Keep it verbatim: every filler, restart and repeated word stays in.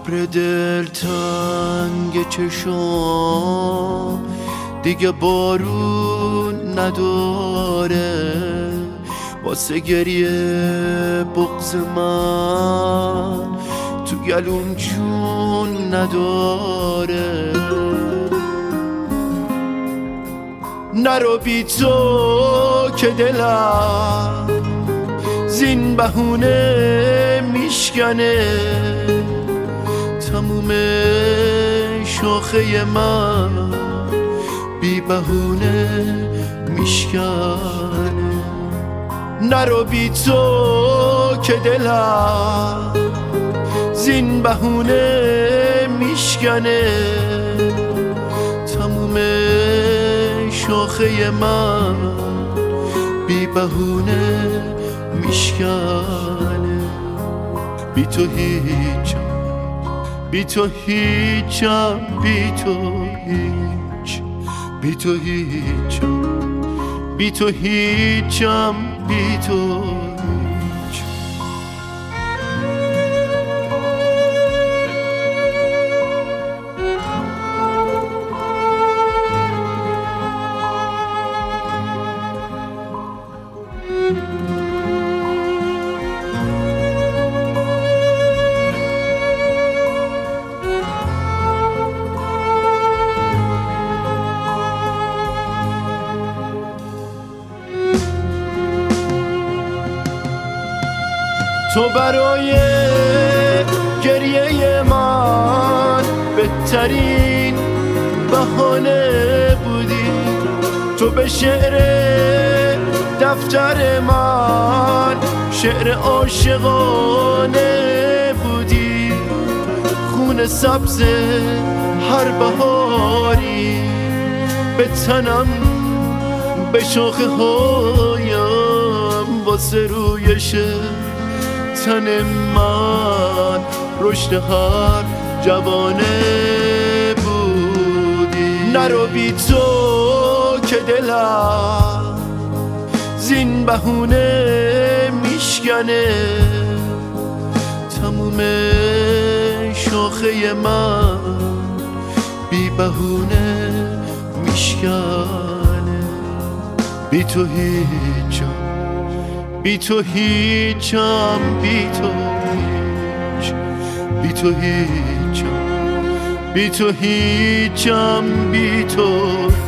ابر دلتنگ چشم دیگه بارون نداره، واسه گریه بغض من تو گلوم جون نداره. نرو بی تو که دلم زین بهونه میشکنه، تموم شاخه من بی بهونه میشکنه. نرو بی تو که دلم زین بهونه میشکنه، تموم شاخه من بی بهونه میشکنه. بی تو هیچم، بی تو هیچم، بی تو هیچ، بی تو هیچم، بی تو هیچم، بی تو هیچ. تو برای گریه من بهترین بهانه بودی، تو به شعر دفتر من شعر عاشقانه بودی. خون سبز هر بهاری به تنم، به شاخه هایم واسه رویش تن من رشد هر جوانه بودی. نرو بی تو که دلم زین بهونه میشکنه، تموم شاخه من بی بهونه میشکنه. بی تو هیچم، بی تو هیچم، بی تو هیچ، بی تو هیچم، بی تو هیچم، بی تو